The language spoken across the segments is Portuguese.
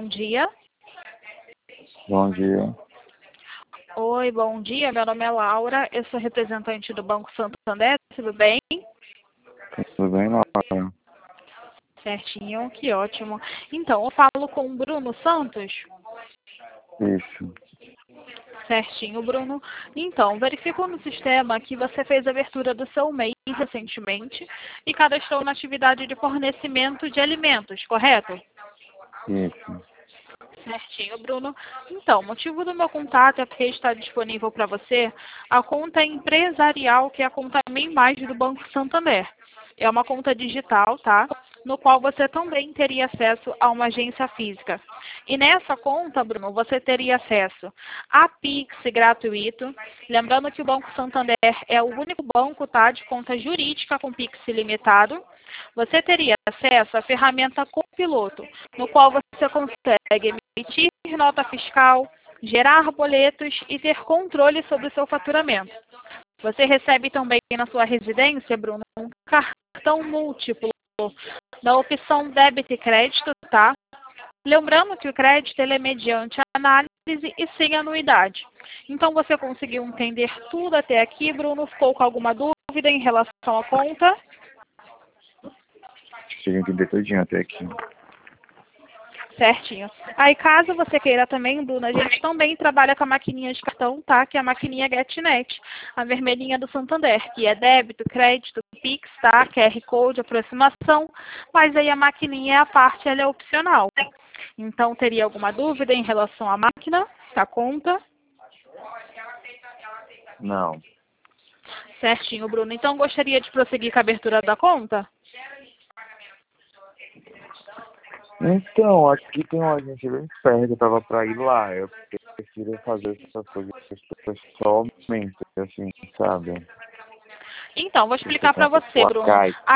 dia. Bom dia. Oi, bom dia. Meu nome é Laura, eu sou representante do Banco Santander, tudo bem? Tudo bem, Laura? Certinho, que ótimo. Então, eu falo com o Bruno Santos. Isso. Certinho, Bruno. Então, verificou no sistema que você fez a abertura do seu MEI recentemente e cadastrou na atividade de fornecimento de alimentos, correto? Isso. Certinho, Bruno. Então, o motivo do meu contato é porque está disponível para você a conta empresarial, que é a conta MEI Mais do Banco Santander. É uma conta digital, tá? No qual você também teria acesso a uma agência física. E nessa conta, Bruno, você teria acesso a Pix gratuito. Lembrando que o Banco Santander é o único banco, tá, de conta jurídica com Pix ilimitado. Você teria acesso à ferramenta Copiloto, no qual você consegue emitir nota fiscal, gerar boletos e ter controle sobre o seu faturamento. Você recebe também na sua residência, Bruno, um cartão múltiplo da opção débito e crédito, tá? Lembrando que o crédito ele é mediante análise e sem anuidade. Então, você conseguiu entender tudo até aqui, Bruno? Ficou com alguma dúvida em relação à conta? Cheguei a entender tudinho até aqui. Certinho. Aí, caso você queira também, Bruno, a gente também trabalha com a maquininha de cartão, tá? Que é a maquininha GetNet, a vermelhinha do Santander, que é débito, crédito, Pix, tá? QR Code, aproximação, mas aí a maquininha é a parte, ela é opcional. Então, teria alguma dúvida em relação à máquina, à conta? Não. Certinho, Bruno. Então, gostaria de prosseguir com a abertura da conta? Então, aqui tem uma agência bem perto, eu tava pra ir lá. Eu prefiro fazer essas coisas pessoalmente, assim, sabe? Então, vou explicar para você, Bruno.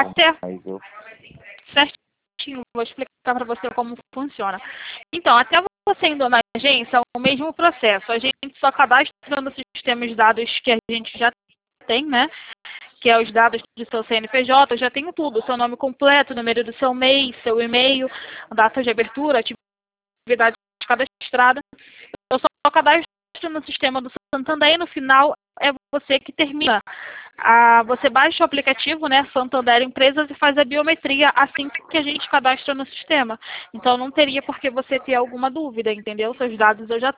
Certinho, vou explicar para você como funciona. Então, até você indo na agência, é o mesmo processo. A gente só cadastra no sistema os dados que a gente já tem, né? Que é os dados do seu CNPJ, eu já tenho tudo, seu nome completo, número do seu MEI, seu e-mail, data de abertura, atividade cadastrada. Eu só cadastro no sistema do Santander e no final é você que termina. Você baixa o aplicativo, né, Santander Empresas, e faz a biometria assim que a gente cadastra no sistema. Então não teria por que você ter alguma dúvida, entendeu? Seus dados eu já